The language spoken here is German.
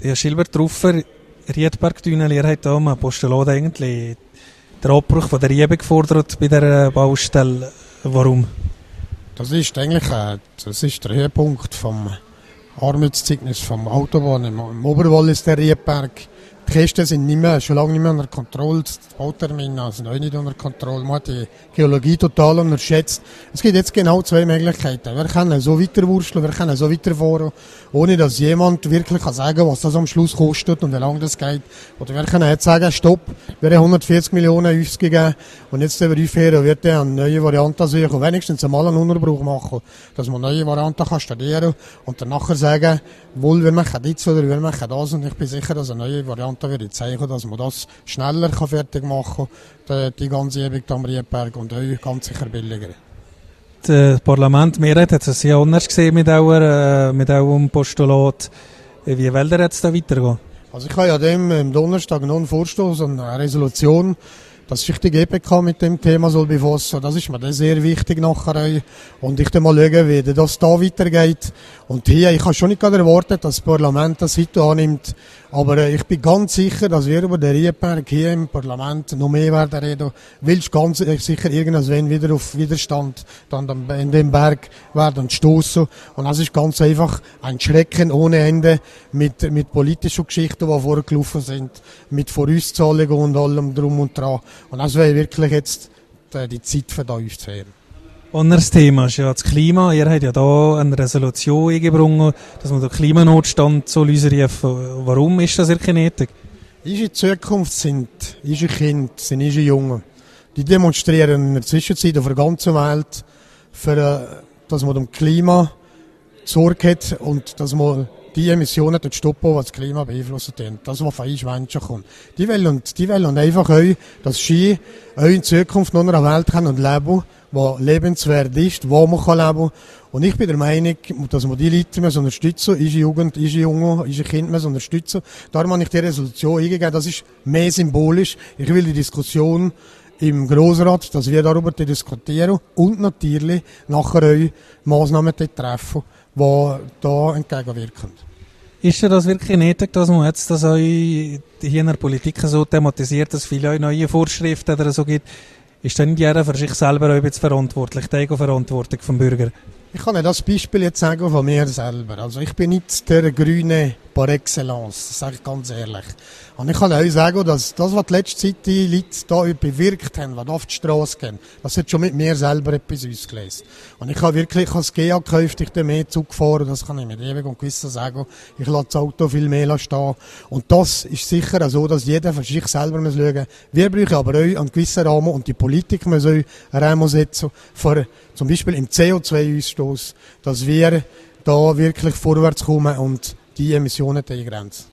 Ja, Gilbert Ruffer, Riedberg-Tunnel, ihr habt da ein Postulat eigentlich den Abbruch von der Riebe gefordert bei dieser Baustelle. Warum? Das ist eigentlich das ist der Höhepunkt vom Armutszeugnis vom Autobahn im Oberwallis, der Riedberg. Die Kosten sind schon lange nicht mehr unter Kontrolle. Die Bautermine sind auch nicht unter Kontrolle. Man hat die Geologie total unterschätzt. Es gibt jetzt genau zwei Möglichkeiten. Wir können so weiterwurschteln, wir können so weiterfahren, ohne dass jemand wirklich sagen kann, was das am Schluss kostet und wie lange das geht. Oder wir können jetzt sagen, stopp, wir haben 140 Millionen ausgegeben und jetzt wird eine neue Variante suchen, wenigstens einmal einen Unterbruch machen, dass man neue Varianten kann studieren und dann nachher sagen, wohl, wir machen das oder wir machen das, und ich bin sicher, dass eine neue Variante würde zeigen, dass man das schneller fertig machen kann, die ganze Übung am Riedberg, und auch ganz sicher billiger. Das Parlament, Mehrheit, hat es sehr anders gesehen mit eurem Postulat. Wie will ihr jetzt da weitergehen? Also ich habe ja am Donnerstag noch einen Vorstoß und eine Resolution, dass sich die GPK mit dem Thema soll befassen. Das ist mir dann sehr wichtig nachher. Und ich dann mal schauen, wie das da weitergeht. Und hier, ich habe schon nicht gerade erwartet, dass das Parlament das heute annimmt. Aber ich bin ganz sicher, dass wir über den Riedberg hier im Parlament noch mehr werden reden. Willst ganz sicher irgendwann wieder auf Widerstand dann in dem Berg werden stoßen. Und das ist ganz einfach ein Schrecken ohne Ende mit politischen Geschichten, die vorgelaufen sind, mit Vorauszahlungen und allem drum und dran. Und das wäre wirklich jetzt die Zeit für da aufzuhören. Anderes Thema ist ja das Klima. Ihr habt ja da eine Resolution eingebracht, dass man den Klimanotstand soll ausrufen. Warum ist das wirklich nötig? Unsere Zukunft sind unsere Kinder, sind unsere Jungen. Die demonstrieren in der Zwischenzeit auf der ganzen Welt, dass man dem Klima Sorge hat und dass man die Emissionen dort stoppen, die das Klima beeinflussen. Das, was von uns Menschen kommt. Die wollen einfach auch, dass sie auch in Zukunft noch in einer Welt können und leben, die lebenswert ist, wo man leben kann. Und ich bin der Meinung, dass wir die Leute unterstützen, unsere Jugend, unsere Jungen, unsere Kinder unterstützen. Darum habe ich die Resolution eingegeben. Das ist mehr symbolisch. Ich will die Diskussion im Grossrat, dass wir darüber diskutieren und natürlich nachher auch Massnahmen treffen, die da entgegenwirken. Ist ja das wirklich nötig, dass man jetzt das auch hier in der Politik so thematisiert, dass es viele neue Vorschriften oder so gibt? Ist dann jeder für sich selber auch ein bisschen verantwortlich, die Eigenverantwortung vom Bürger? Ich kann das Beispiel jetzt sagen von mir selber. Also ich bin nicht der Grüne par excellence, das sage ich ganz ehrlich. Und ich kann euch sagen, dass das, was die letzte Zeit die Leute da bewirkt haben, die auf die Straße gehen, das hat schon mit mir selber etwas ausgelöst. Und ich habe wirklich als GEA gekauft, ich bin mehr Zug gefahren, das kann ich mit ewig und gewissen sagen. Ich lasse das Auto viel mehr stehen. Und das ist sicher so, dass jeder für sich selber muss schauen. Wir brauchen aber auch einen gewissen Rahmen und die Politik muss auch einen Rahmen setzen, für zum Beispiel im CO2-Ausstoß, dass wir da wirklich vorwärts kommen und die Emissionen eingrenzen.